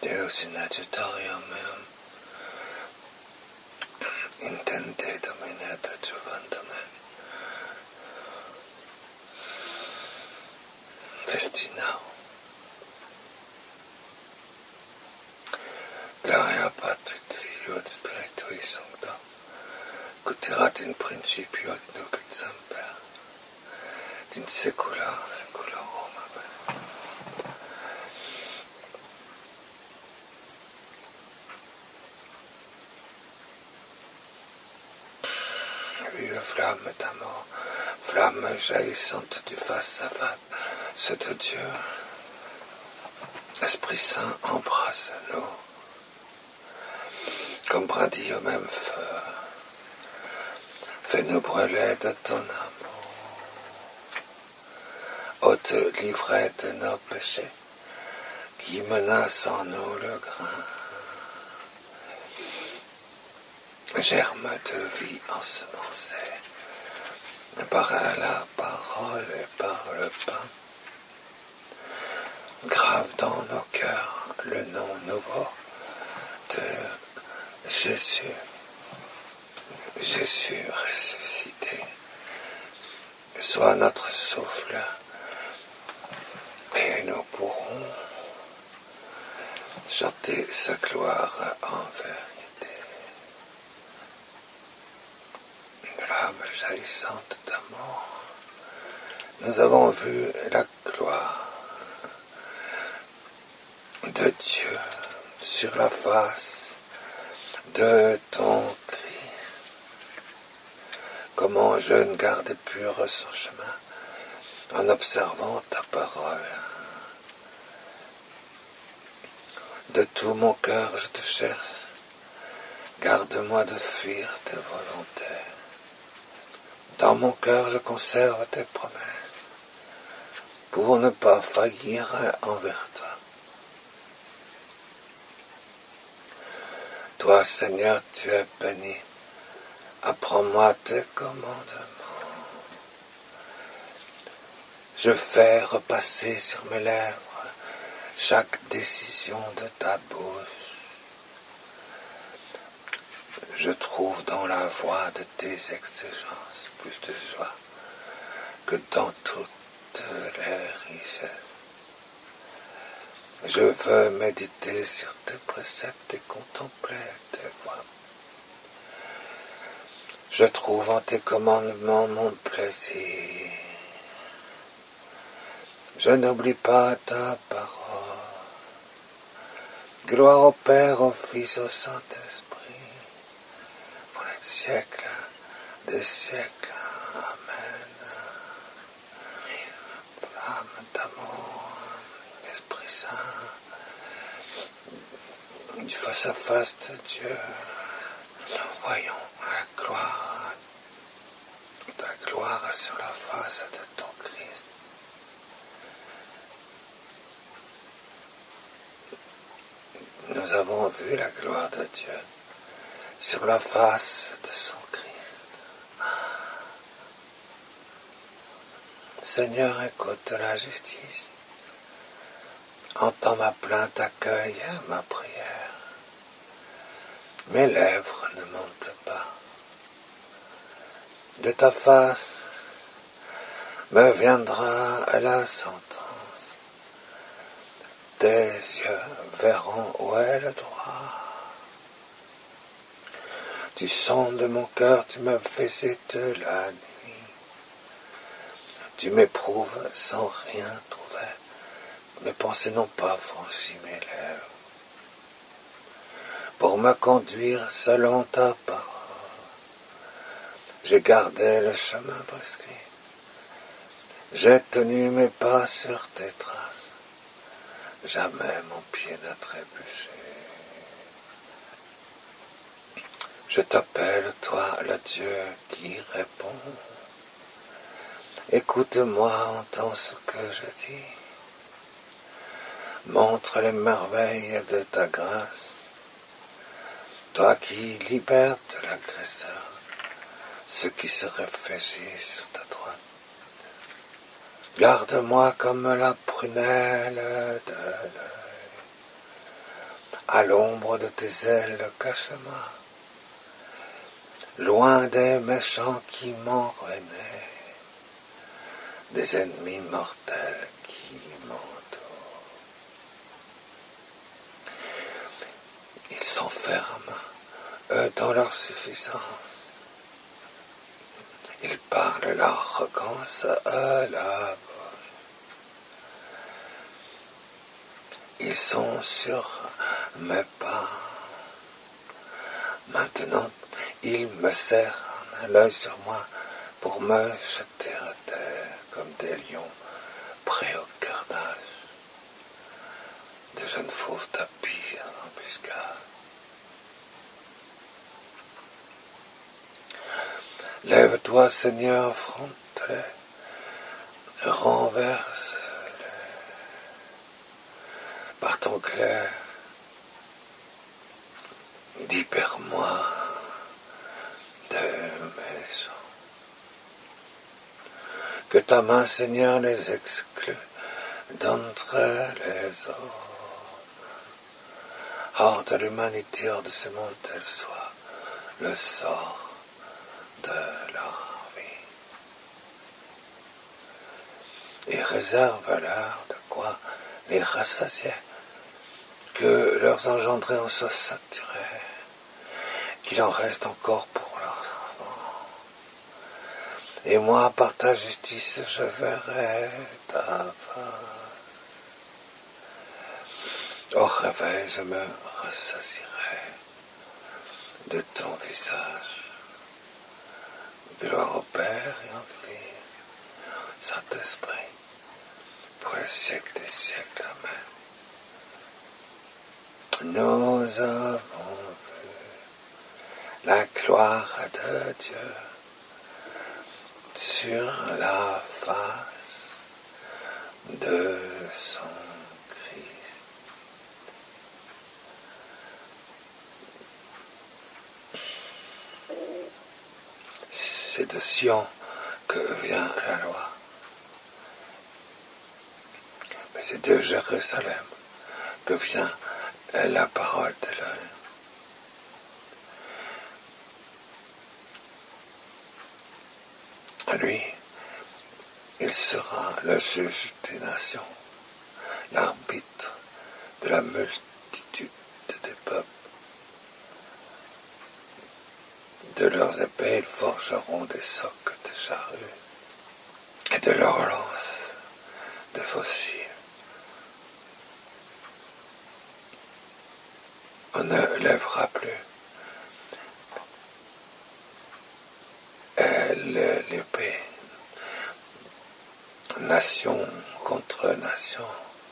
Deus in adjutorium meum, intende Domine adjuvandum me, destinao. Gloria Patri, Filio et Spiritui Sancto, ut erat in principio et nunc et semper, et in saecula saeculorum. Amen. Vive flamme d'amour, flamme jaillissante du face à face de Dieu. Esprit Saint, embrasse-nous, comme brindille au même feu. Fais-nous brûler de ton amour. Ôte l'ivresse de nos péchés, qui menacent en nous le grain. Germe de vie ensemencée, par la parole et par le pain. Grave dans nos cœurs le nom nouveau de Jésus. Jésus ressuscité. Sois notre souffle, et nous pourrons chanter sa gloire en vérité. Flamme jaillissante d'amour, nous avons vu la gloire de Dieu sur la face de ton Christ. Comment jeune garde pur son chemin en observant ta parole. De tout mon cœur je te cherche, garde-moi de fuir tes volontés. Dans mon cœur je conserve tes promesses, pour ne pas faillir envers toi. Toi, Seigneur, tu es béni. Apprends-moi tes commandements. Je fais repasser sur mes lèvres chaque décision de ta bouche. Je trouve dans la voie de tes exigences plus de joie que dans toutes les richesses. Je veux méditer sur tes préceptes et contempler tes voies. Je trouve en tes commandements mon plaisir. Je n'oublie pas ta parole. Gloire au Père, au Fils, au Saint-Esprit, pour les siècles des siècles. Amen. Flamme d'amour, Esprit Saint, du face à face de Dieu, voyons la gloire sur la face de ton Christ. Nous avons vu la gloire de Dieu sur la face de son Christ. Seigneur, écoute la justice. Entends ma plainte, accueille ma prière. Mes lèvres ne mentent pas. De ta face me viendra la sentence. Tes yeux verront où est le droit. Du son de mon cœur, tu me faisais de la nuit. Tu m'éprouves sans rien trouver. Mes pensées n'ont pas franchi mes lèvres. Pour me conduire selon ta parole, j'ai gardé le chemin prescrit. J'ai tenu mes pas sur tes traces. Jamais mon pied n'a trébuché. Je t'appelle, toi, le Dieu qui répond. Écoute-moi, entends ce que je dis. Montre les merveilles de ta grâce. Toi qui libères de l'agresseur ceux qui se réfléchissent sur ta droite. Garde-moi comme la prunelle de l'œil. À l'ombre de tes ailes, cache-moi, loin des méchants qui m'enrenaient, des ennemis mortels qui m'entourent. Ils s'enferment, eux, dans leur suffisance. Ils parlent l'arrogance à la bouche. Ils sont sur mes pas. Maintenant, ils me cernent l'œil sur moi pour me jeter à terre comme des lions prêts au carnage. De jeunes fauves tapis en embuscade. Lève-toi, Seigneur, affronte-les, renverse-les par ton clair. Libère-moi de méchants. Que ta main, Seigneur, les exclue d'entre les hommes. Hors de l'humanité, hors de ce monde, tel soit le sort de leur vie. Et réserve-leur de quoi les rassasier, que leurs engendrés en soient saturés, qu'il en reste encore pour leurs enfants. Et moi, par ta justice, je verrai ta face. Au réveil, je me rassasierai de ton visage. Gloire au Père et au Fils, Saint-Esprit, pour les siècles des siècles. Amen. Nous avons vu la gloire de Dieu sur la face de son Christ. C'est de Sion que vient la loi. Mais c'est de Jérusalem que vient la parole de l'Éternel. Lui, il sera le juge des nations, l'arbitre de la multitude des peuples. De leurs épées, ils forgeront des socs de charrues, et de leurs lances, des fossiles. On ne lèvera plus l'épée, nation contre nation.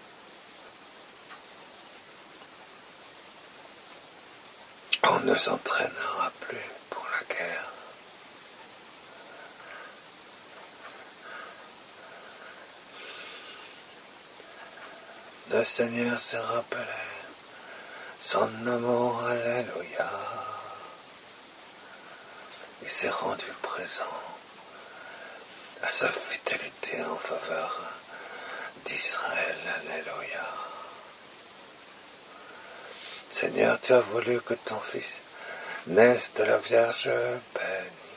On ne s'entraînera plus pour la guerre. Le Seigneur s'est rappelé son amour, alléluia. Il s'est rendu présent à sa fidélité en faveur d'Israël, alléluia. Seigneur, tu as voulu que ton Fils naisse de la Vierge bénie,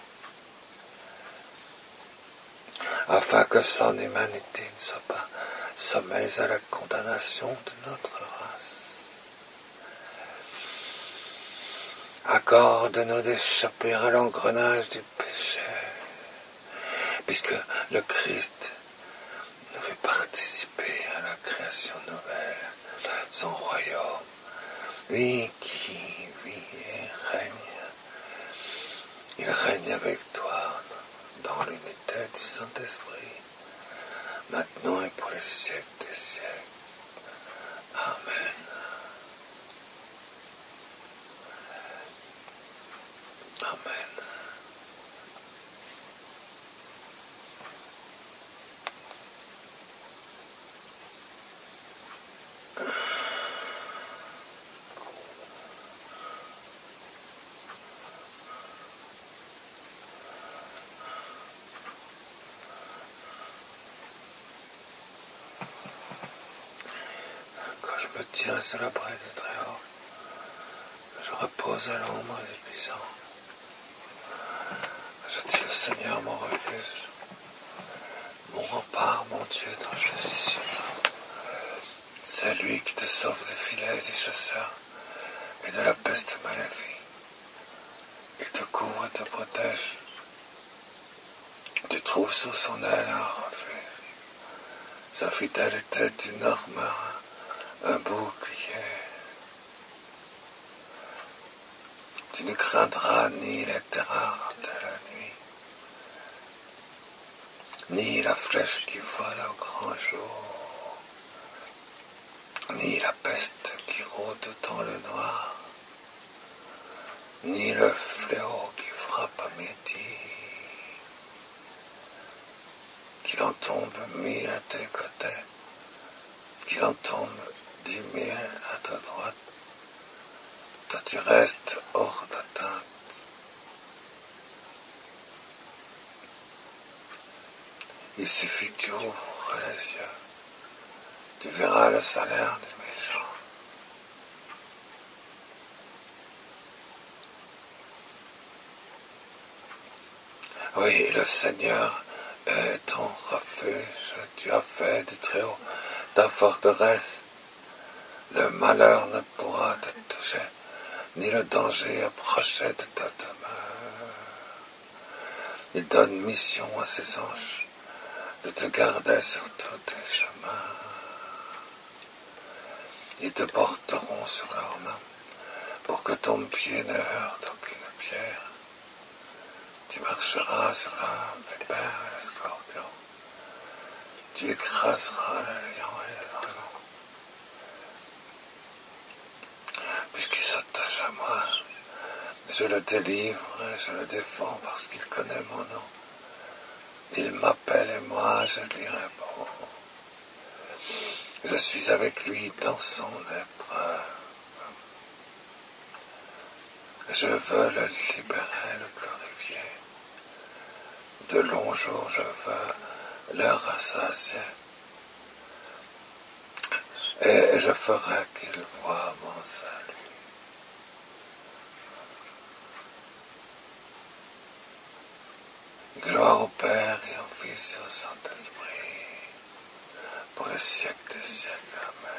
afin que son humanité ne soit pas soumise à la condamnation de notre race. Accorde-nous d'échapper à l'engrenage du péché, puisque le Christ nous fait participer à la création nouvelle, son royaume, lui qui vit et règne. Il règne avec toi dans l'unité du Saint-Esprit, maintenant et pour les siècles des siècles. Amen. Amen. Quand je me tiens sur la braie de Très-Haut. Je repose à l'ombre des buissons. Je dis au Seigneur mon refuge, mon rempart, mon Dieu dont je suis sûr. C'est lui qui te sauve des filets des chasseurs et de la peste maléfique. Il te couvre et te protège. Tu trouves sous son aile un refuge. Sa fidélité est une armure, un bouclier. Tu ne craindras ni les terreurs de la nuit, ni la flèche qui vole au grand jour, ni la peste qui rôde dans le noir, ni le fléau qui frappe à midi. Qu'il en tombe 1000 à tes côtés, qu'il en tombe 10 000 à ta droite, toi tu restes hors d'atteinte. Il suffit que tu ouvres les yeux, tu verras le salaire du méchant. Oui, le Seigneur est ton refuge, tu as fait du Très-Haut ta forteresse. Le malheur ne pourra te toucher, ni le danger approcher de ta demeure. Il donne mission à ses anges de te garder sur tous tes chemins. Ils te porteront sur leurs mains pour que ton pied ne heurte aucune pierre. Tu marcheras sur la vipère et le scorpion. Tu écraseras le lion et le dragon. Puisqu'il s'attache à moi, je le délivre et je le défends parce qu'il connaît mon nom. Il m'appelle et moi je lui réponds. Je suis avec lui dans son épreuve. Je veux le libérer, le glorifier. De longs jours je veux le rassasier. Et je ferai qu'il voie mon salut. Gloire au Père et au Fils et au Saint-Esprit, pour les siècles des siècles. Amen.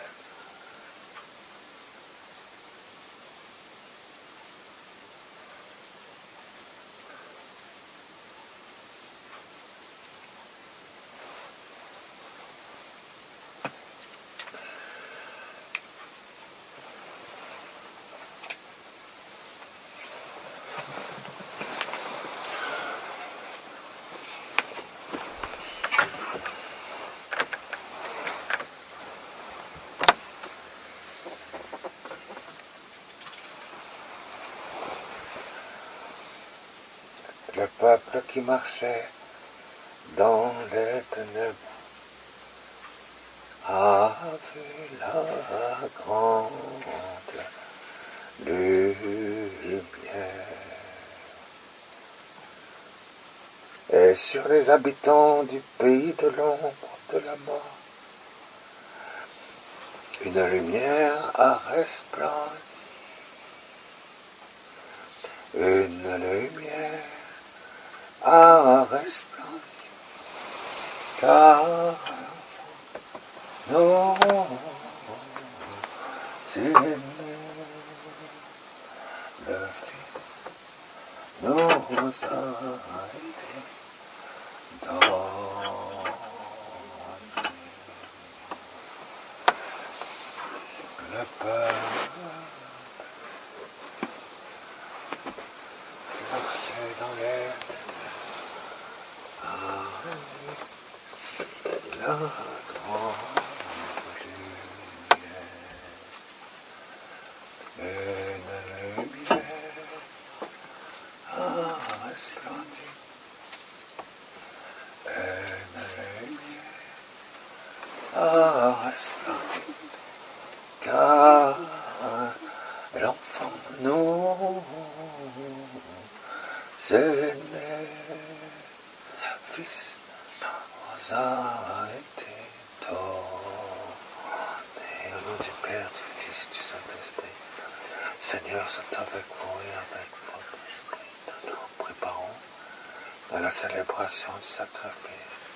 Le peuple qui marchait dans les ténèbres a vu la grande lumière. Et sur les habitants du pays de l'ombre de la mort, une lumière a resplendi. Une lumière a resplendi. Car non, c'est né, le Fils nous a été donné. Le peuple qui marchait dans les ténèbres a vu la grande lumière. Une lumière a resplendi. Une lumière a resplendi. Car l'enfant nous est né, Fils nous a été donné. Au nom du Père, Seigneur, c'est avec vous et avec votre esprit que nous préparons à la célébration du sacrifice.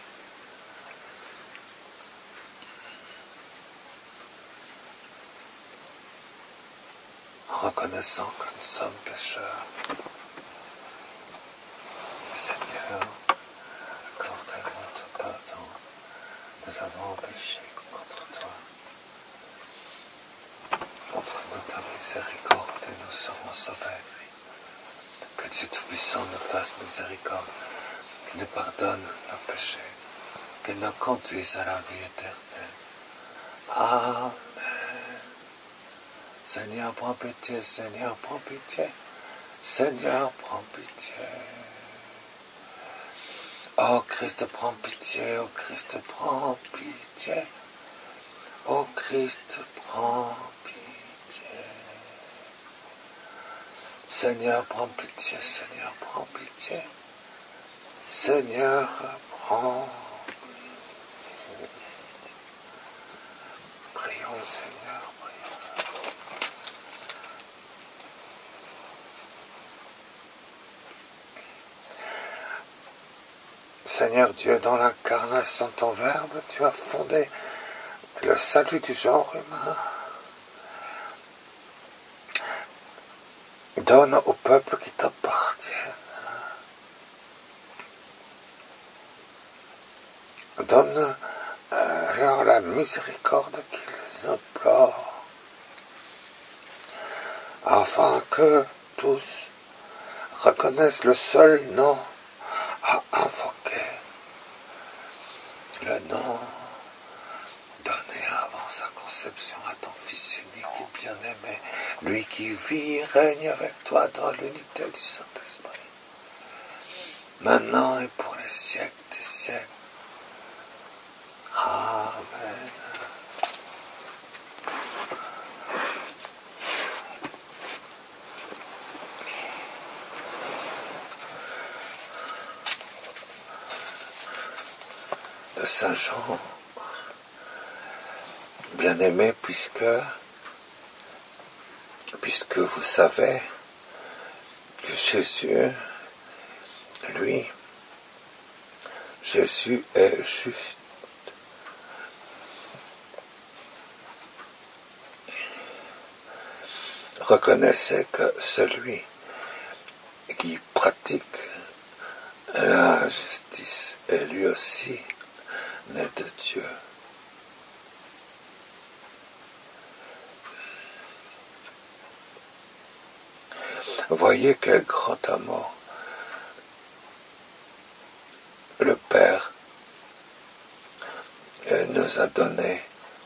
En reconnaissant que nous sommes pécheurs. Seigneur, accorde-nous ton pardon. Nous avons péché contre toi. Montre-nous ta miséricorde et nous serons sauvés. Que Dieu Tout-Puissant nous fasse miséricorde, qu'il nous pardonne nos péchés, qu'il nous conduise à la vie éternelle. Amen. Seigneur, prends pitié, Seigneur, prends pitié. Seigneur, prends pitié. Oh Christ, prends pitié, oh Christ, prends pitié. Oh Christ, prends pitié. Seigneur, prends pitié, Seigneur, prends pitié. Seigneur, prends pitié. Prions, Seigneur, prions. Seigneur Dieu, dans l'incarnation de ton Verbe, tu as fondé le salut du genre humain. Donne au peuple qui t'appartiennent. Donne leur la miséricorde qui les implore, afin que tous reconnaissent le seul nom à invoquer, le nom donné avant sa conception à ton Fils unique et bien-aimé, lui qui vit et règne avec toi dans l'unité du Saint-Esprit, maintenant et pour les siècles des siècles. Amen. De Saint Jean, bien-aimé, puisque vous savez que Jésus est juste. Reconnaissez que celui qui pratique la justice est lui aussi né de Dieu. Voyez quel grand amour le Père nous a donné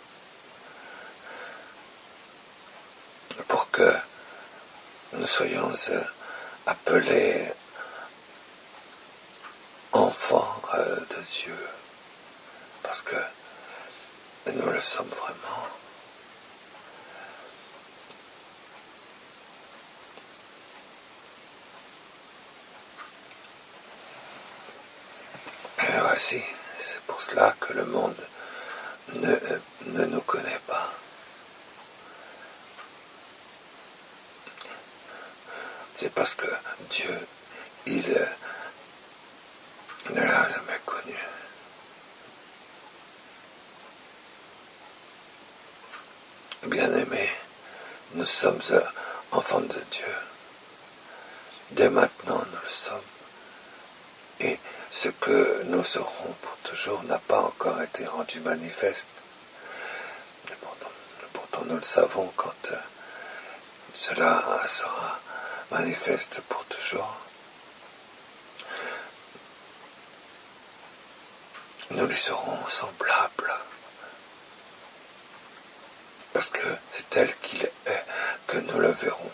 pour que nous soyons appelés enfants de Dieu, parce que nous le sommes vraiment. Et voici, c'est pour cela que le monde ne nous connaît pas. C'est parce que Dieu, il ne l'a jamais connu. Bien-aimés, nous sommes enfants de Dieu. Dès maintenant, nous le sommes. Et ce que nous serons pour toujours n'a pas encore été rendu manifeste. Et pourtant, nous le savons quand cela sera manifeste pour toujours. Nous lui serons semblables. Parce que c'est tel qu'il est que nous le verrons.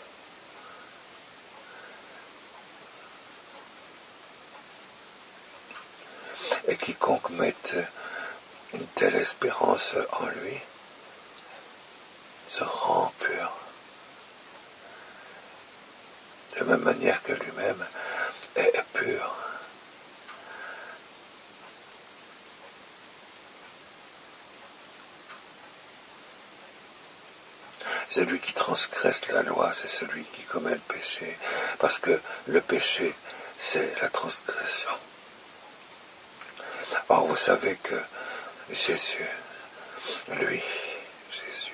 Et quiconque mette une telle espérance en lui se rend pur. De même manière que lui-même est pur. Celui qui transgresse la loi, c'est celui qui commet le péché. Parce que le péché, c'est la transgression. Or, vous savez que Jésus, lui, Jésus,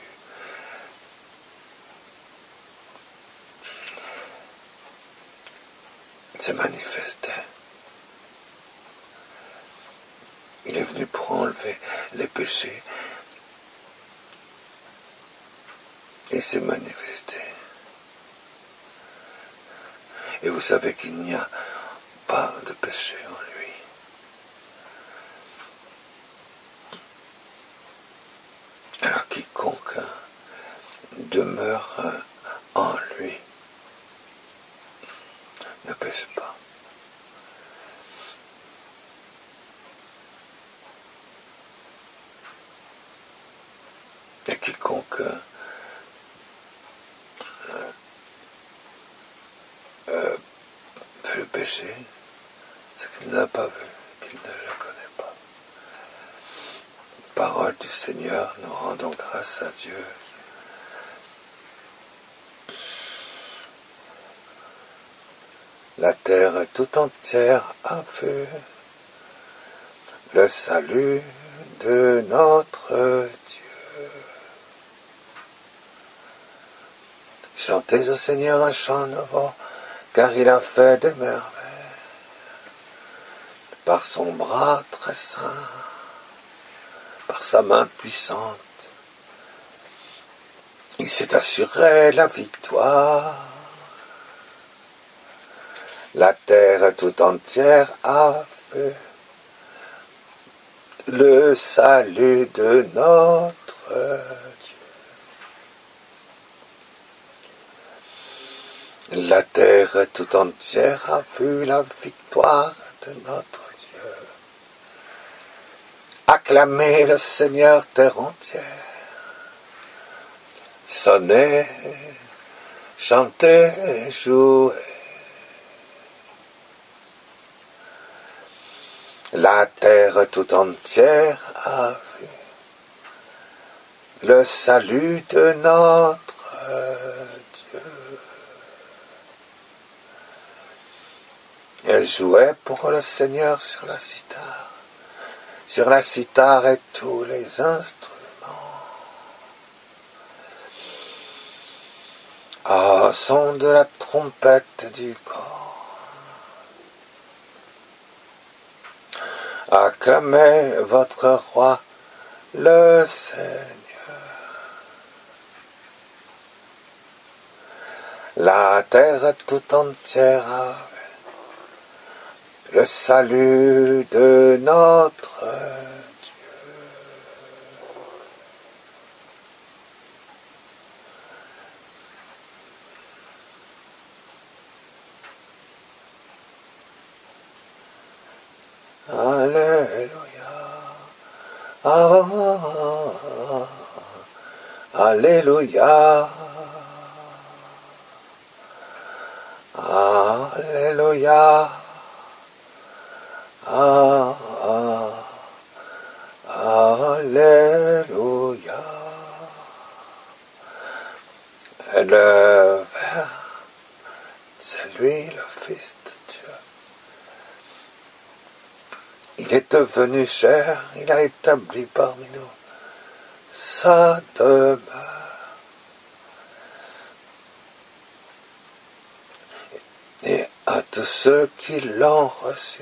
s'est manifesté. Il est venu pour enlever les péchés. Et s'est manifesté. Et vous savez qu'il n'y a pas de péché en lui. Alors quiconque demeure en lui ne pêche pas. Et quiconque fait le péché, c'est qu'il ne l'a pas vu, qu'il ne le connaît pas. Parole du Seigneur, nous rendons grâce à Dieu. La terre tout entière a vu le salut de notre Dieu. Chantez au Seigneur un chant nouveau, car il a fait des merveilles. Par son bras très saint, par sa main puissante, il s'est assuré la victoire. La terre tout entière a vu le salut de notre Dieu. La terre tout entière a vu la victoire de notre Dieu. Acclamez le Seigneur terre entière. Sonnez, chantez, jouez. La terre tout entière a vu le salut de notre Dieu. Et jouez pour le Seigneur sur la cithare et tous les instruments. Au son de la trompette du corps. Acclamez votre roi, le Seigneur. La terre tout entière a vu le salut de notre Dieu. Alléluia. Ah, Alléluia. Alléluia. Alléluia. Et le Père, c'est lui le Fils de Dieu. Il est devenu chair, il a établi parmi nous sa demeure. Et à tous ceux qui l'ont reçu,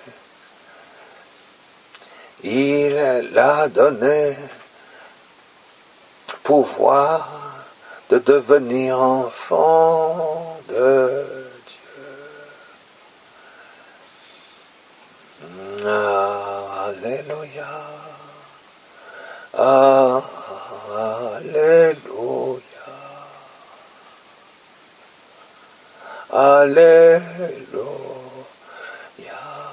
il a donné pouvoir de devenir enfant de Dieu. Alléluia. Alléluia. Alléluia.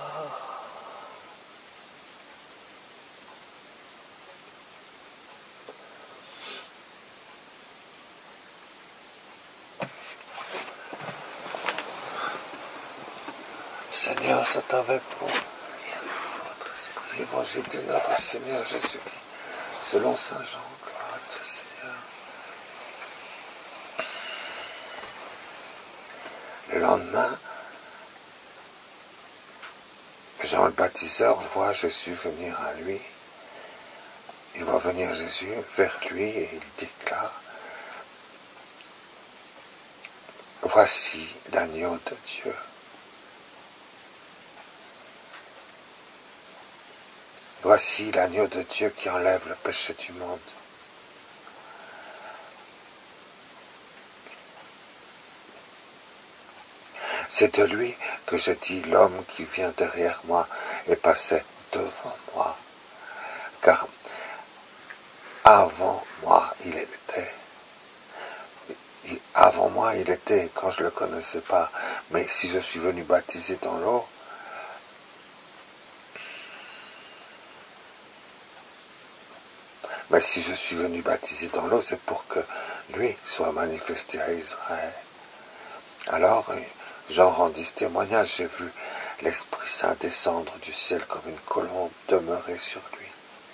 Seigneur, c'est avec vous. Votre esprit, évangile de notre Seigneur Jésus-Christ, selon Saint Jean, gloire à Dieu, Seigneur. Le lendemain, Jean le baptiseur voit Jésus venir à lui. Il voit venir Jésus vers lui et il déclare: voici l'agneau de Dieu. Voici l'agneau de Dieu qui enlève le péché du monde. C'est de lui que je dis: l'homme qui vient derrière moi est passé devant moi, car avant moi il était. Avant moi il était quand je ne le connaissais pas, mais si je suis venu baptiser dans l'eau, c'est pour que lui soit manifesté à Israël. Alors Jean rendit ce témoignage: j'ai vu l'Esprit Saint descendre du ciel comme une colombe demeurer sur lui.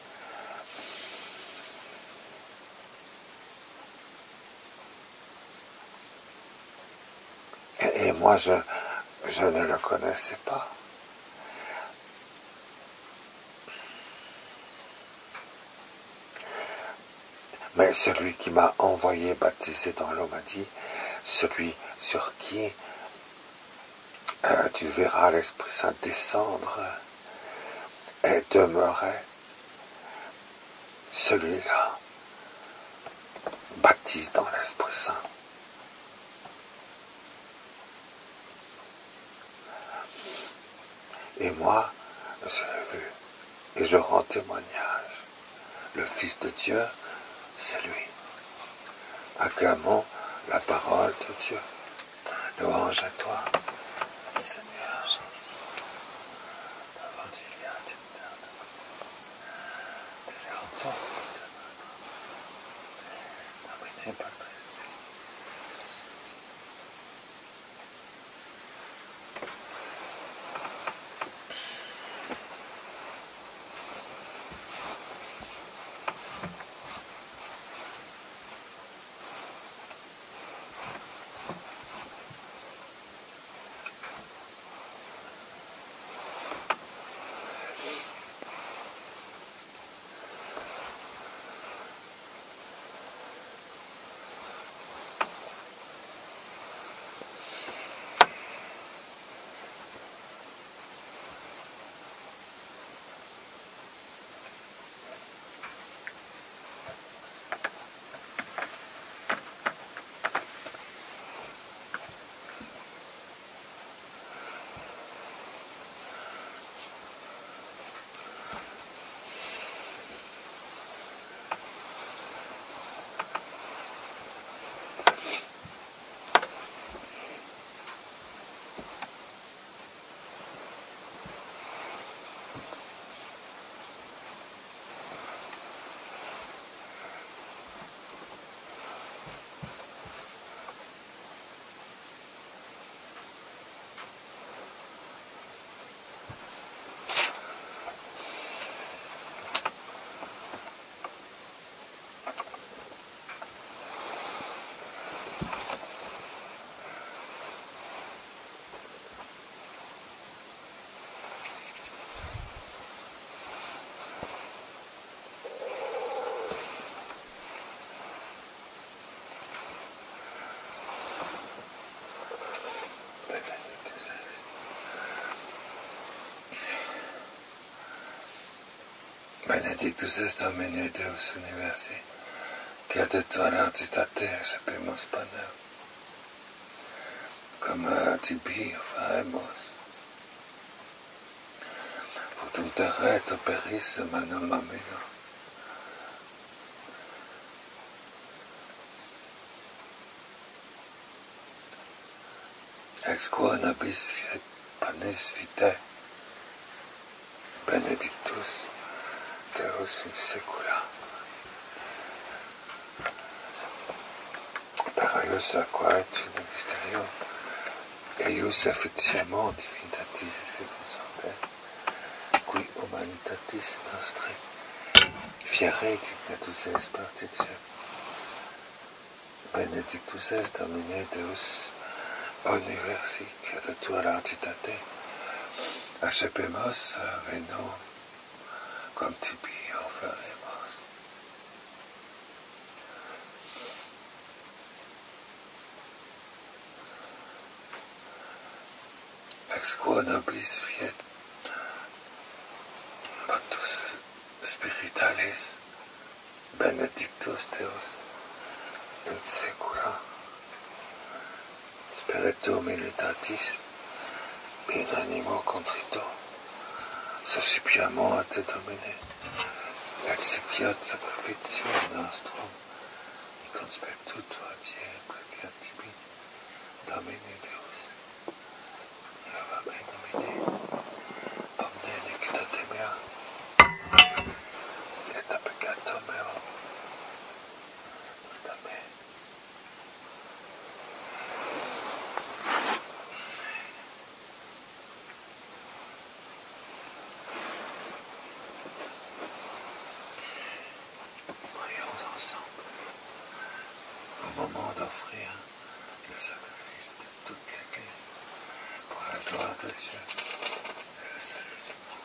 Et moi je ne le connaissais pas. Mais celui qui m'a envoyé baptiser dans l'eau m'a dit: celui sur qui tu verras l'Esprit Saint descendre et demeurer, celui-là baptise dans l'Esprit Saint. Et moi, je l'ai vu et je rends témoignage. Le Fils de Dieu, c'est lui. Acclamons la parole de Dieu. Louange à toi, Seigneur. Benedictus est Domine Deus universi, qui a declaratis la terra sapimus panem, comme tibi faemos. Putum terreto perisse manum amino. Ex quo nabis fiet panis vitae, benedictus Deus in secula. Paraius aquae in mysterium, eius efficiemment divinitatis secundis, qui humanitatis nostri fiere dignatus est particip. Benedictus est Domine Deus Universik de tua largitate, acepemos veno cum tibi oferemos. Ex quo nobis fiet votus spiritualis benedictus Deus in secula. Spiritu militatis in animo contrito suscipiamo a te Domine, et sic sacrificium nostrum conspectu tua die placeat tibi, Domine Deus. Leva me Domine, omne iniquitate mea, et a peccato meo, da me. Prions ensemble au moment d'offrir le sacrifice de toute l'Église pour la gloire de Dieu et le salut du monde.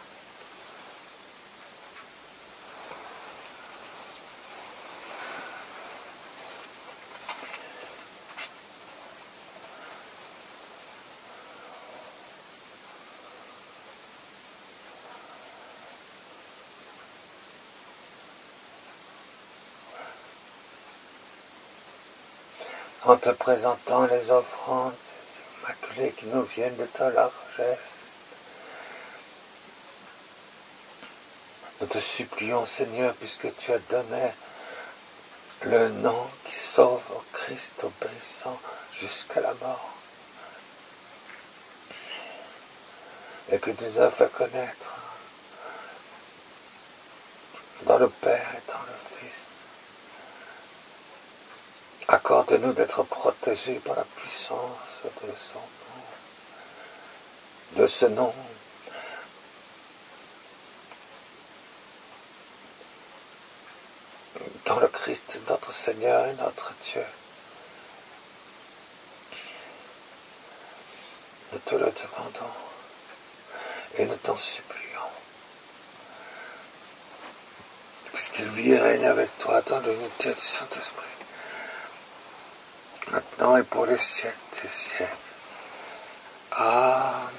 En te présentant les offrandes immaculées qui nous viennent de ta largesse, nous te supplions, Seigneur, puisque tu as donné le nom qui sauve au Christ obéissant jusqu'à la mort, et que tu nous as fait connaître dans le Père et dans le Fils. Accorde-nous d'être protégés par la puissance de son nom, de ce nom dans le Christ notre Seigneur et notre Dieu. Nous te le demandons et nous t'en supplions, puisqu'il vit et règne avec toi dans l'unité du Saint-Esprit, maintenant et pour les siècles des siècles. Amen.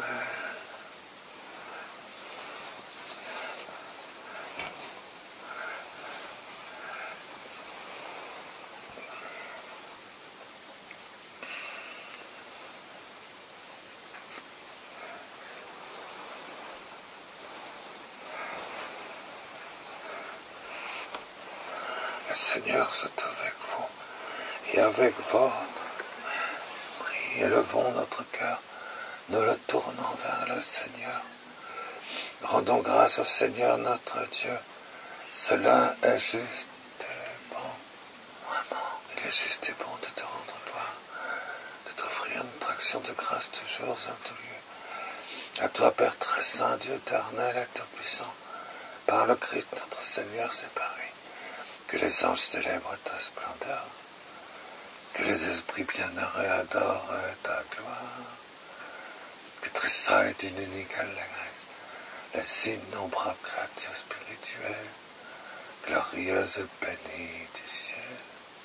Le Seigneur soit avec vous et avec votre esprit. Élevons notre cœur, nous le tournons vers le Seigneur. Rendons grâce au Seigneur notre Dieu. Cela est juste et bon. Vraiment, il est juste et bon de te rendre gloire, de t'offrir notre action de grâce toujours en tout lieu. À toi, Père très saint, Dieu éternel et tout-puissant, par le Christ notre Seigneur, c'est par lui que les anges célèbrent ta splendeur, que les esprits bienheureux adorent ta gloire, que tressaillent d'une unique allégresse les innombrables créatures spirituelles, glorieuses et bénies du ciel.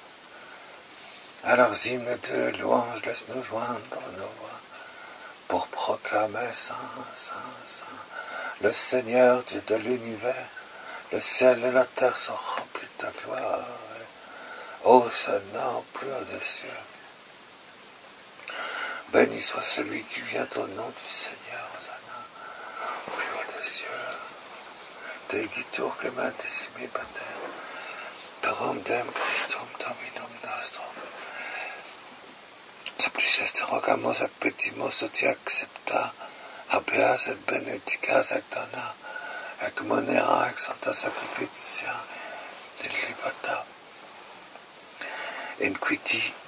À leurs hymnes de louange, laisse-nous joindre nos voix pour proclamer Saint, Saint, Saint, le Seigneur Dieu de l'univers. Le ciel et la terre sont remplis de ta gloire. Hosanna au plus haut des cieux. Béni soit celui qui vient au nom du Seigneur. Hosanna au plus haut des cieux. Degitur clementissimi pater, perum dem Christum Dominum nostrum. Supplices te rogamos et petimus ut accepta, habeas et benedicas et dona, ec monera ex santa sacrificia de libata, in qui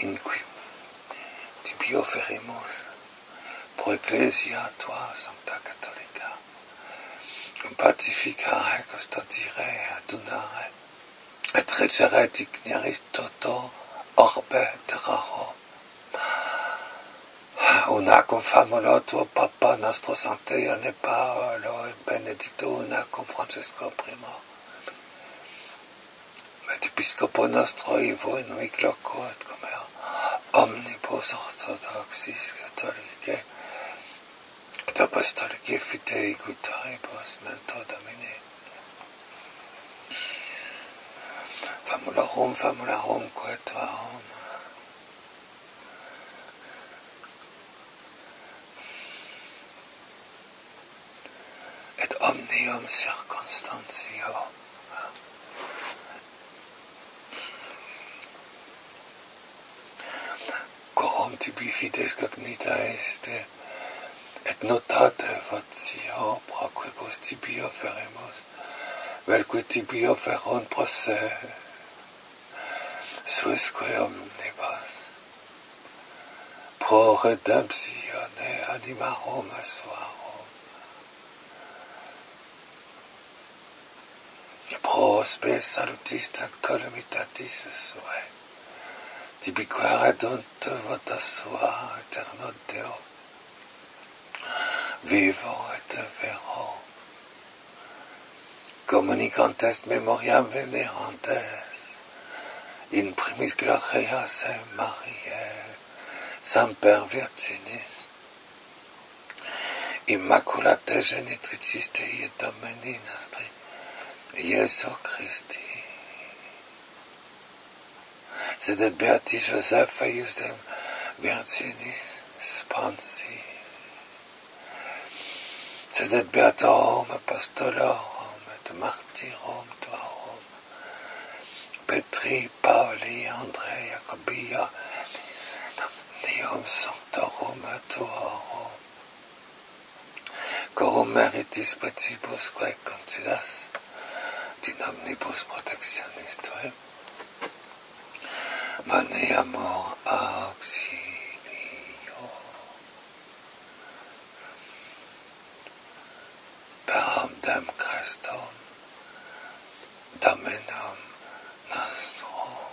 tibi oferimus, pro ecclesia tua sancta catholica, cum pacificare, custodire, adunare, et reggere digneris toto orbe terraro. Unacum famolo tuo Papa nostro Sancte Ione Paolo et benedicto unacum Francesco Primo et Episcopo nostro Ivo in vic loco et comer omnibus orthodoxis catholicae et apostolicae fidei cultaribus mento Domini. Famularum quae tuarum et omnium circumstantio quorum tibi fides cognita est et notate votio proquibus tibi offeremus velque tibi offeron prosse suisque omnibus pro redemptione animarum suarum pro spe salutis calamitatis suae tibique redunt vota sua eterno Deo vivo et vero communicant est memoriam venerantes in primis glorias Mariae semper virginis immaculatae genitricis Dei Domini nostri Iesu Christi sed et beati Joseph eius dem virginis sponsi sed et beatorum apostolorum et martyrum tuarum Petri, Pauli, Andrei, Jacobia Deum sanctorum tuorum corum meritis principusque concidas in omnibus protectionis tuae mane amor auxilio per amdem Christum Dominum nostrum.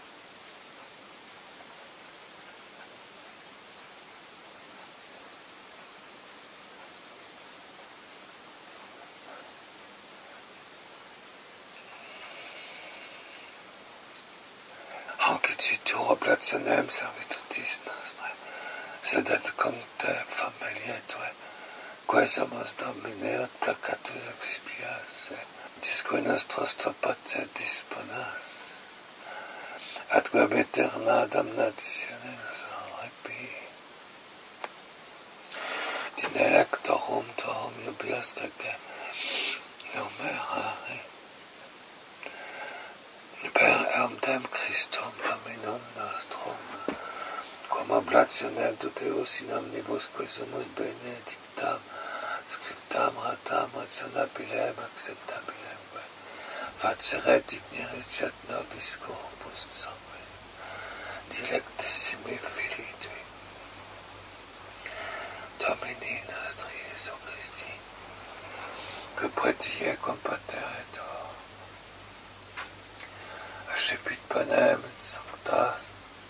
Hancititur oblationem servitutis nostre, sed et concte familiae tuae, quae somos Domine et placatus expias, disque nostros tua pace disponas, atque eterna damnatione nos repi. In electorum tuum iubias que numerare, per eamdem Christum Dominum nostrum, quam oblationem tu Deus in omnibus quae sumus benedictam, scriptam ratam rationabilem acceptabilem, facere digneris et nobis corpus sanguis, dilectissimi filii tui, Domini nostri Iesu Christi, que pretie cum pater et accipit panem et sanctas,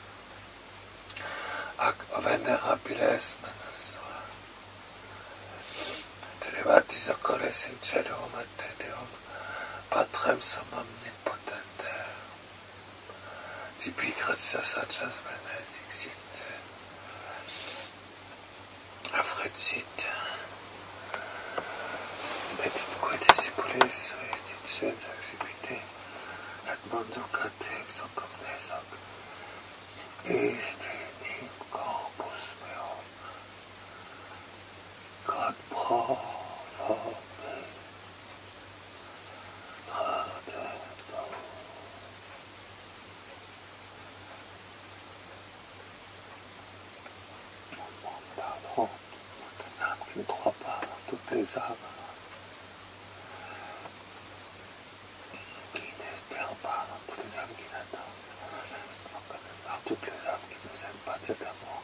ac venerabiles menas sua, elevatis oculis in celum et te Deum, Patrem summum omnipotentem, tibi gratias agias benedixit, affrecit, petitque discipulis suis dicens accipite, et manducat ex hoc omnes hoc, est in corpus meum, quod pro vobis radendo. Pardon, mon âme qui ne croit pas dans toutes les âmes, qui n'espère pas dans toutes les âmes qui l'attendent, dans toutes les âmes qui ne nous aiment pas de cet amour.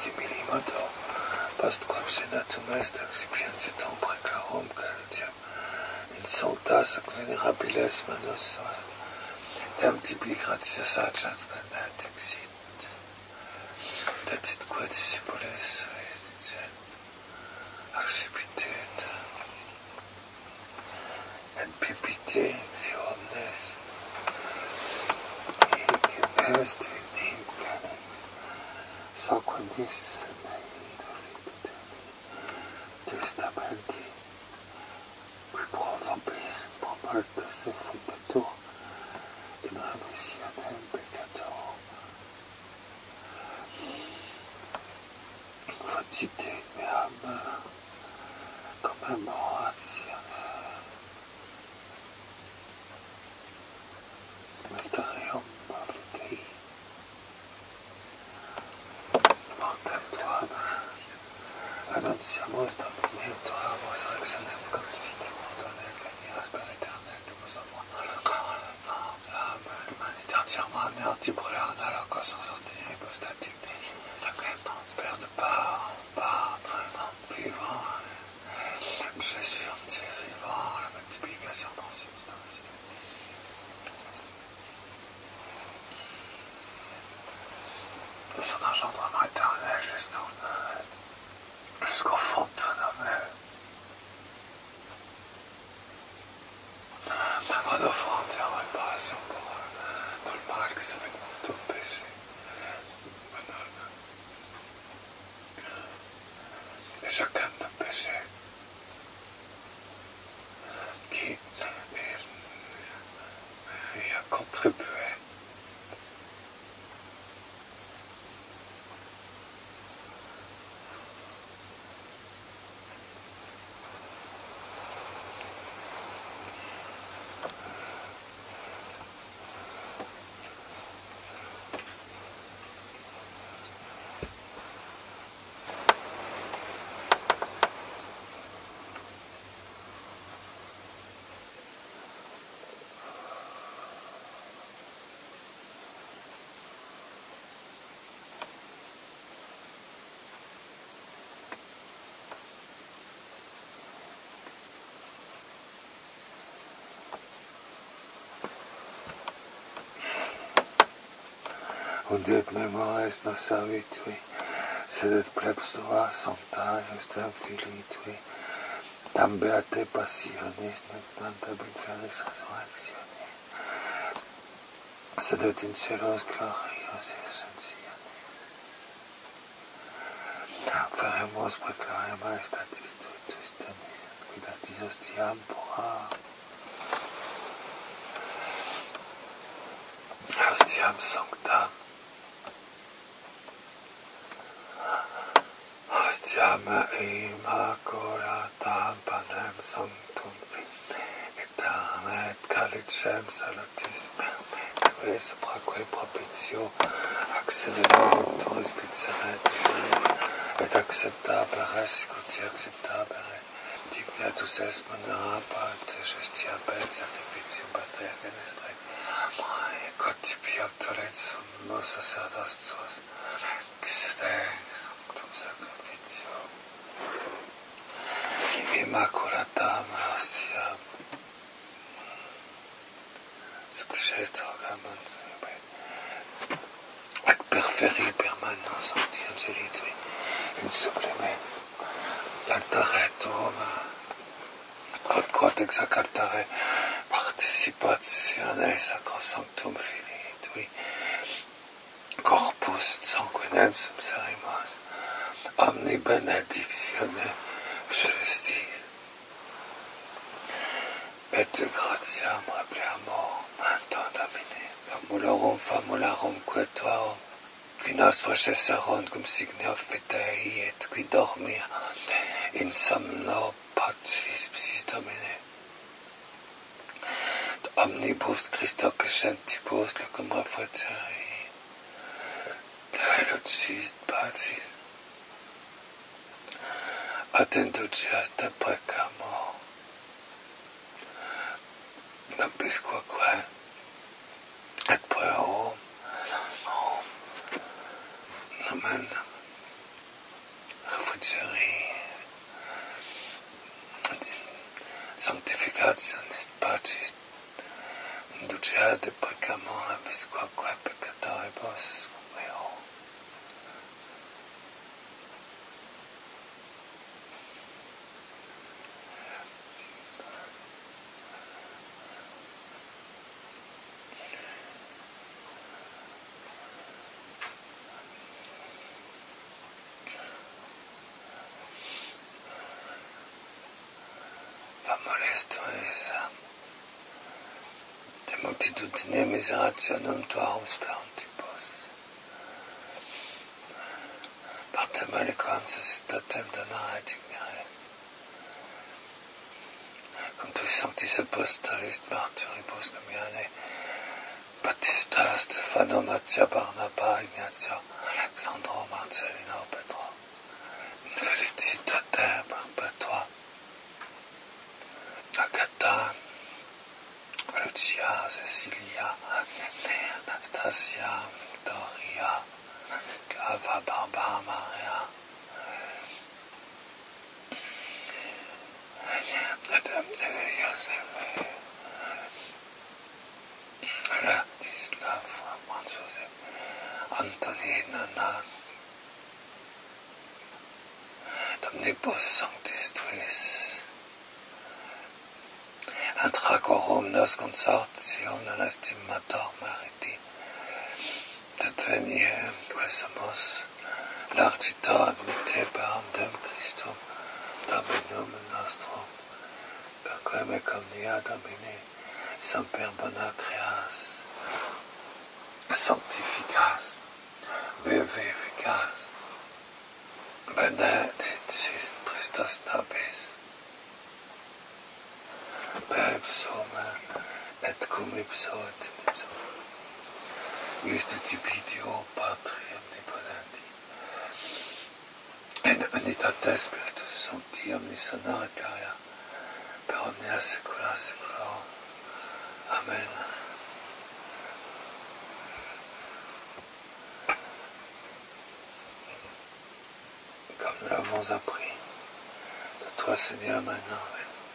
similimodo, postquam senatum est accipientiatum precarum calutiam, in sanctas ac venerabiles manus sua, dem tibi gratias agiat benedixit, datit discipules sui, dicet, accipite et pipite si omnes, hic est in him canex, saquadis testamenti, qui pro vobis, pro mortis et fundatur, in remissionem peccatorum, facite in meam commemoratione mysterium fidei, mortem tuam, annunciamus Domine tuam resurrectionem confitemur donner venias per aeternum amour, l'humanité entièrement anéantie pour les holocaustes sans ordinaire hypostatique, Père de part en part, vivant, Jésus en Dieu vivant, la multiplication transubstantielle. De son engendrement éternel jusqu'au fond de nos en offrant en réparation pour tout le mal qui se fait de tout le péché. Et chacun de nos péchés qui y a contribué. Und et memores nos servitui, sed et plebs tua sancta eustem filii tui, tam beate passionis, nec non inferis resurrectione, sed et in celos glorios ascensione. Feremus precare majestatis tui temis, quidatis ostiam pura, ostiam sanctam, Ostiam immaculatam panem sanctum aeterne et calicem salutissimum, tue supraque propitio accelerare tuis pizzaret et acceptabere sicuti acceptabere dignatus est veneraba et justia bet sacrificium patria genestre quod tibi obtoret summus sacerdos tuos xte sanctum sacrificio immaculatam hostiam subgestor gamant ac perferi permanum sancti angeli tui in sublime altare tuum quod ex ac altare participatione sacrosanctum filii tui corpus sanguinem subserimus omni benedictione justi et gratiam repliamur Domine famularum quatuarum qui nos processarunt cum signo fidei et qui dormia in somno pacis psis Domine omnibus Christo crescentibus locum refractarii lucis pacis ad inducias de precamur nobisquaque et puerum amen Lucia de precamon la bisquaque peccatoribus meo. Famoles tuis de multitudine miserationum tuarum sperantibus. Partem aliquam suscitatem donare et ignere. Cum tu sanctis apostolis martyribus comiane, Batista, Stefano, Mattia, Barnaba, Ignazio, Alexandro, Marcellino, Petro. Felicitatem perpetua. Agatha, Lucia, Cecilia, Anastasia, Victoria, Ava, Barbara, Maria, Madame de Joseph, Ladislav, Franz Joseph, Anthony, Nana, Domnibus Sanctis Tuis, Antragorum nos consortium non estimator meriti, Tetveniem quesumus, largitor admite per Dem Christum, Dominum nostrum, perque me comnia Domini, semper bona creas, sanctificas, vivificas, benedictis Christus nobis, per ipso me, et cum ipso et in ipso, Iustitibitio Patri omnipotenti, in unitate Spiritus Sancti omnis honor et gloria, per omnia saecula saeculorum. Amen. Comme nous l'avons appris de toi, Seigneur, maintenant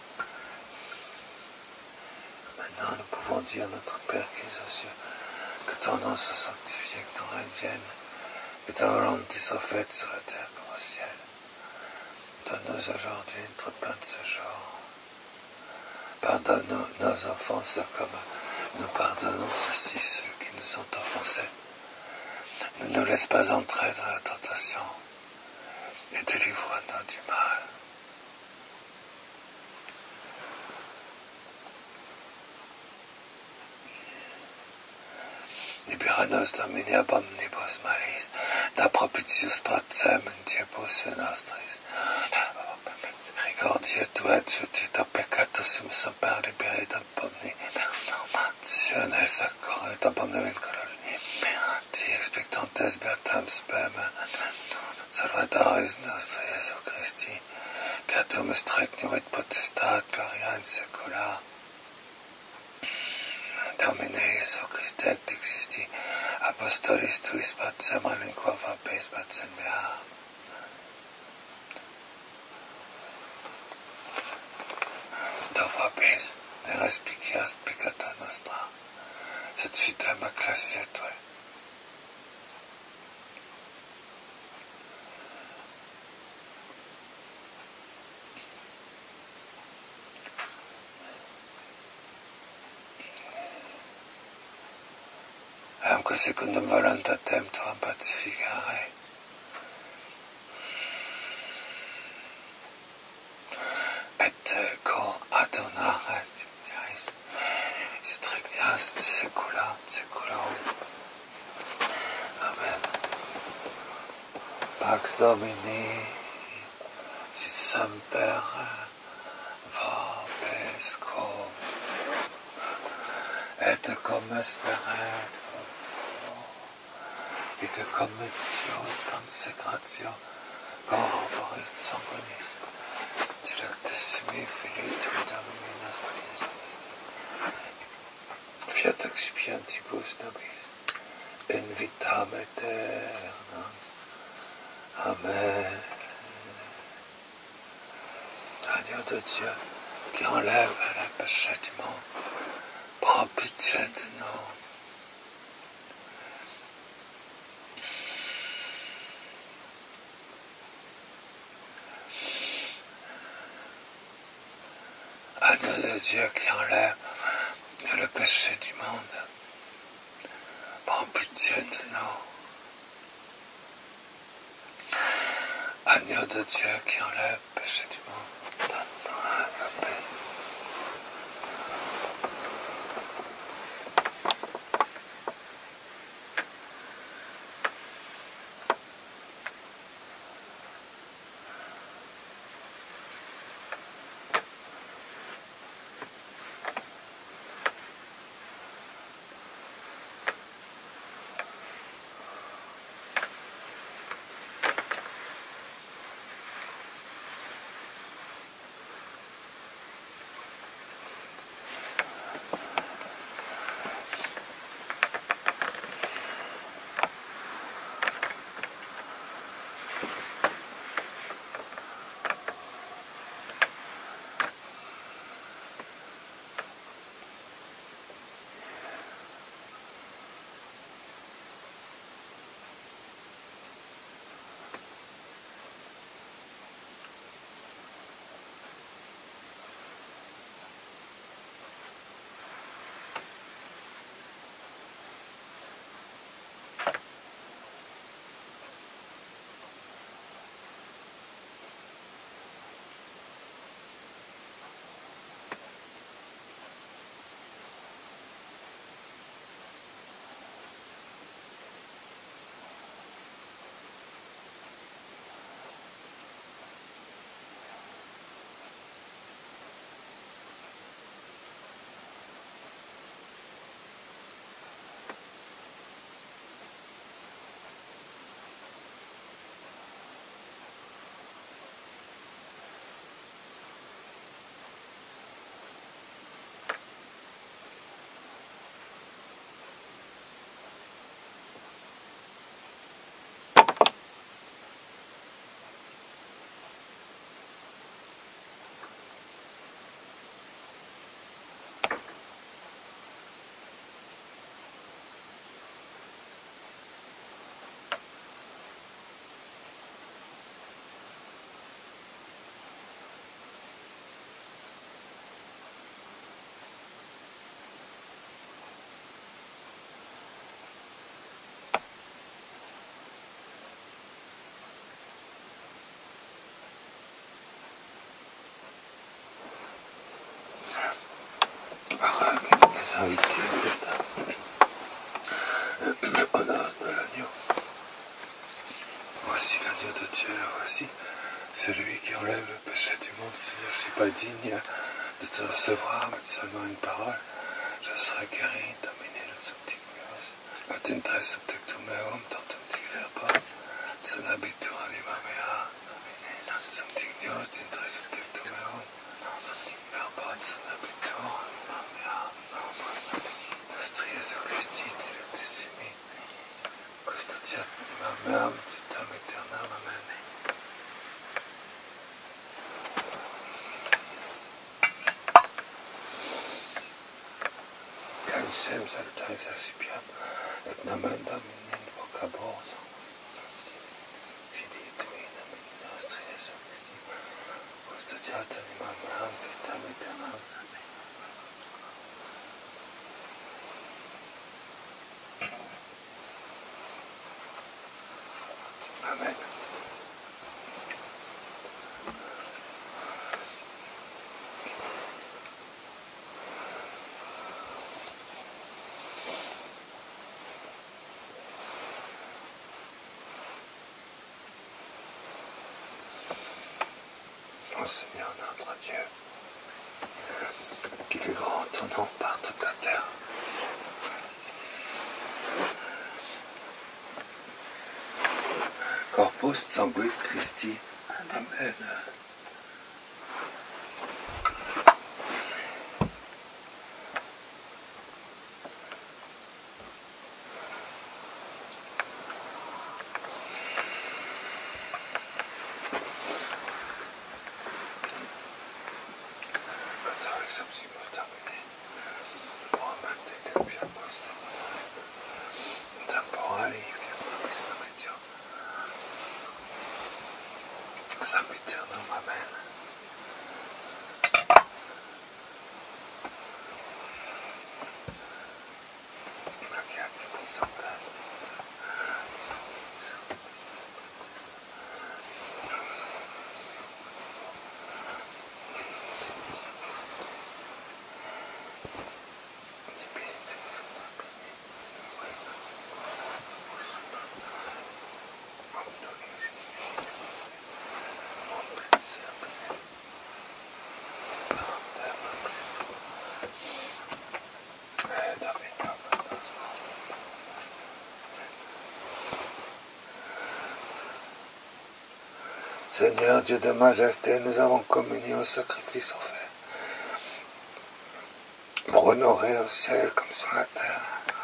nous pouvons dire, notre Père qui es aux cieux, que ton nom soit sanctifié, que ton règne vienne, que ta volonté soit faite sur la terre comme au ciel. Donne-nous aujourd'hui notre pain de ce jour. Pardonne-nous nos offenses comme nous pardonnons aussi ceux qui nous ont offensés. Ne nous laisse pas entrer dans la tentation et délivre-nous du mal. Libera-nos Domini ab omnibus malis, da propitius pacem in diebus nostris. Ricordia tu et jutita peccatus semper liberi da omni malditiones accorre da omni vinculum. Ti expectantes beatam spem, Salvadoris nostri Jesu Christi, creatum est regnum et potestat gloria in saecula. Domine Jesu Christe et existi, apostolis tuis pacem aliqua vapes pacem mea. Do vapes, ne respicias peccata nostra, sed fitem ecclesia tue. Amque secundum voluntatem tuam pacificare. Et co adonare dignias, strignias in saecula saeculorum. Amen. Pax Domini, sit semper vobiscum, et cum speret et commitio et consecratio corporis sanguinis, dilectissimi Filii Tui Domini nostri Jesu Christi. Fiat expiantibus nobis, in vitam aeternam. Amen. Agneau de Dieu, qui enlève le péché du monde, prends pitié pitié de nous. Agneau de Dieu qui enlève le péché du monde, prends pitié de nous. Agneau de Dieu qui enlève le péché du monde, donne-nous la paix. Les invités au festin, honneur de l'agneau. Voici l'agneau de Dieu, le voici. C'est lui qui enlève le péché du monde. Seigneur, je ne suis pas digne de te recevoir, mais seulement une parole. Je serai guéri, dominé le subtignos. Attintre subtectum meum, tantum verba. Sanabitur anima mea. Subtignos, tintre subtectum meum. Verba, sanabitur anima mea. Nostri Jesu Christi, dilectissimi. Custodiat anima meam, vitam aeternam. Amen. Calicem salutaris accipiam, et nomen Domini invocabor. Fidei tui nomine nostri Jesu Christi. Custodiat anima meam, vitam aeternam. Amen. Ô Seigneur notre Dieu, qu'il est grand ton nom par toute la terre. Corpus sanguis Christi. Amen. Quand la réception est terminée, on va Seigneur Dieu de majesté, nous avons communié au sacrifice offert pour honorer au ciel comme sur la terre,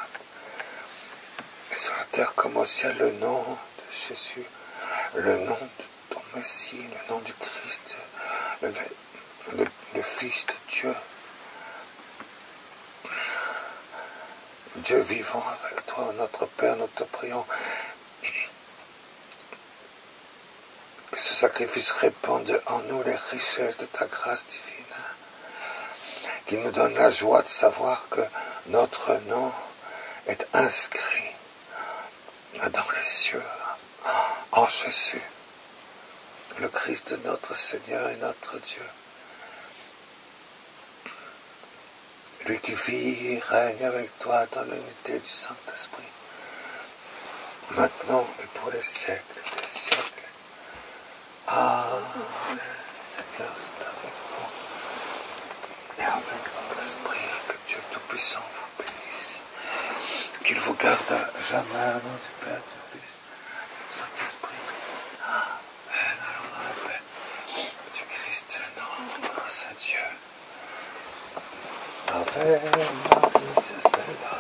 et sur la terre comme au ciel le nom de Jésus, le nom de ton Messie, le nom du Christ, le Fils de Dieu. Dieu vivant avec toi, notre Père, nous te prions que ce sacrifice répande en nous les richesses de ta grâce divine, qui nous donne la joie de savoir que notre nom est inscrit dans les cieux, en Jésus, le Christ notre Seigneur et notre Dieu. Lui qui vit et règne avec toi dans l'unité du Saint-Esprit, maintenant et pour les siècles des siècles. Amen. Seigneur, c'est avec vous et avec votre esprit que Dieu Tout-Puissant vous bénisse. Qu'il vous garde à jamais au nom du Père, du Fils, du Saint-Esprit. Amen. Allons dans la paix du Christ, nous rendons grâce à Dieu. Ave Maris Stella,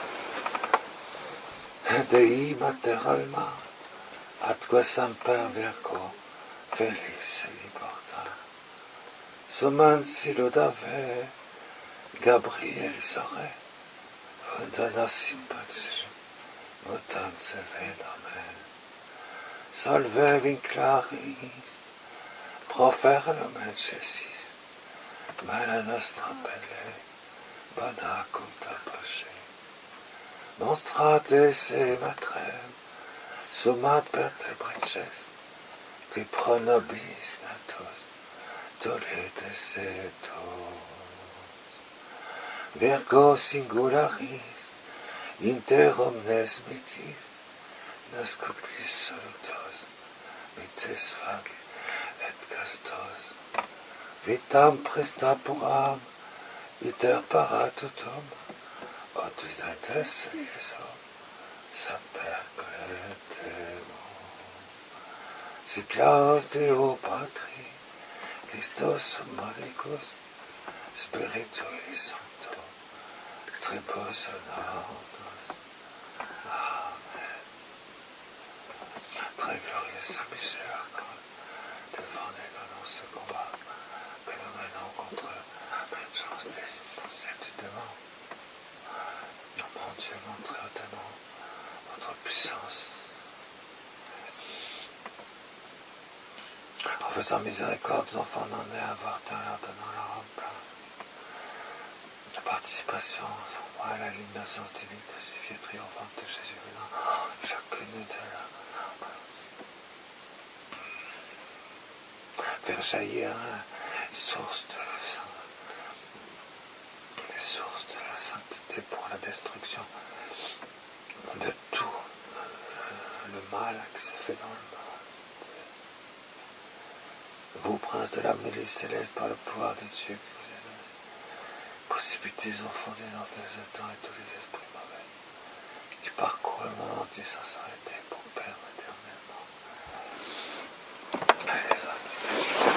Dei Mater Alma, atque semper Virgo, felice libertà. Sumansi lodave, Gabriel sore, fondanas in pace, mutanze venomen. Salve vinclaris, profere nomen Cesis, mala nostra pelle, bona conta pace. Monstrate se matrem, sumat per te brices, qui pro nobis natus, dolete se tos. Virgo singularis, inter omnes mitis, nascupis salutos, mites fag et castos. Vitam presta puram, iter paratutum, ut vidates Iesum, semper coletemo. Sit laus Deo Patri, Christos modicus, Spiritui Sancto, tribus honoris. Amen. Très glorieux Saint Michel Archange, défendez-nous dans ce combat que nous menons contre la méchanceté du démon. Non, mon Dieu, montrez au démon votre puissance. En faisant miséricorde aux enfants non-nés, avortins, leur donnant leur homme plein de participation à la l'innocence divine crucifiée triomphante de Jésus venant, chacune d'elles faire jaillir des sources de la sainteté pour la destruction de tout le mal qui se fait dans le monde. Vous, prince de la milice céleste, par le pouvoir de Dieu qui vous est donné, précipitez au fond des enfers Satan et tous les esprits mauvais qui parcourent le monde entier sans s'arrêter pour perdre éternellement. Allez, les amis.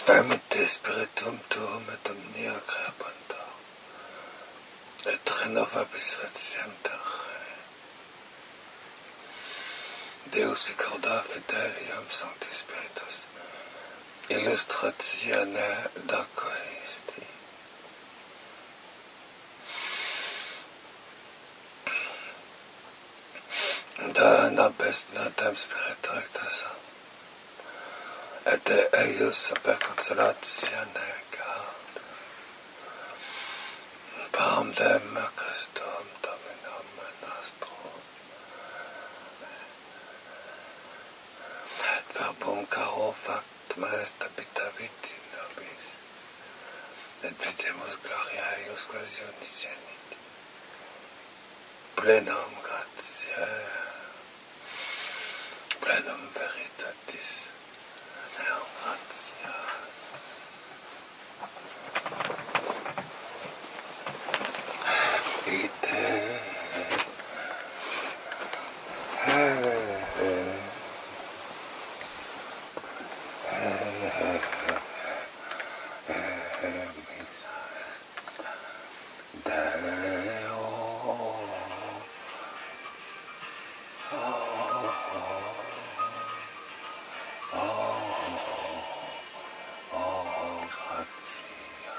Amite spiritum tuum et omnia creabantur, et renovabis retientur. Deus vicorda fidelium sancti spiritus, illustratione dacoisti. Da nobis natem spiritu rectus, et de eius per consolatione gaudet. Panem Christum Dominum nostrum, et verbum caro factum est habitavit in nobis, et videmus gloria eius quasi unigenit, plenum gratiae, plenum veritatis, et gratia. Ite misa Deo, gratia.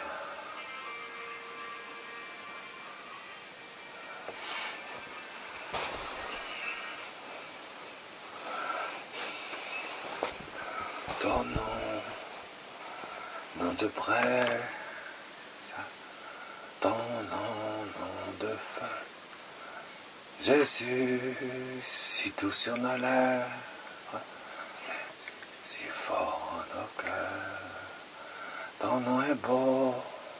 Ton nom de braise, ton nom de feu, Jésus, si doux sur nos lèvres, si fort en nos cœurs, ton nom est beau,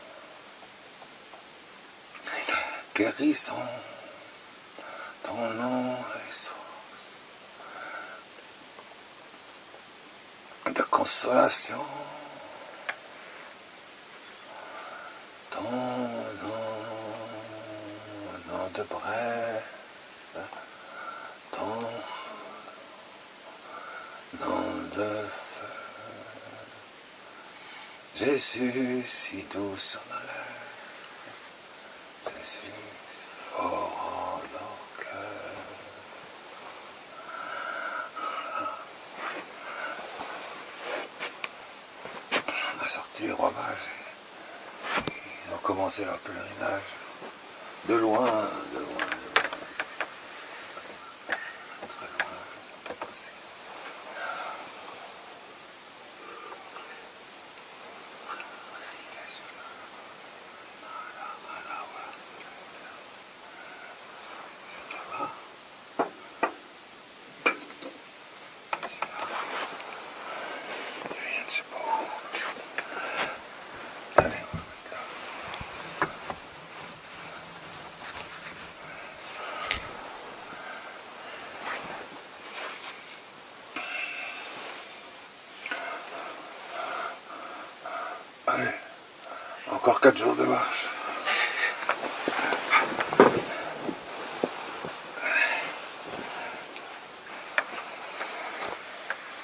guérissant, ton nom est source de consolation, ton nom de braise, ton nom de feu, Jésus, si doux sur nos lèvres, Jésus, si fort en nos cœurs. On a sorti les rois mages, ils ont commencé leur pèlerinage de loin, de loin, très loin, pas passé. Allez, encore 4 jours de marche.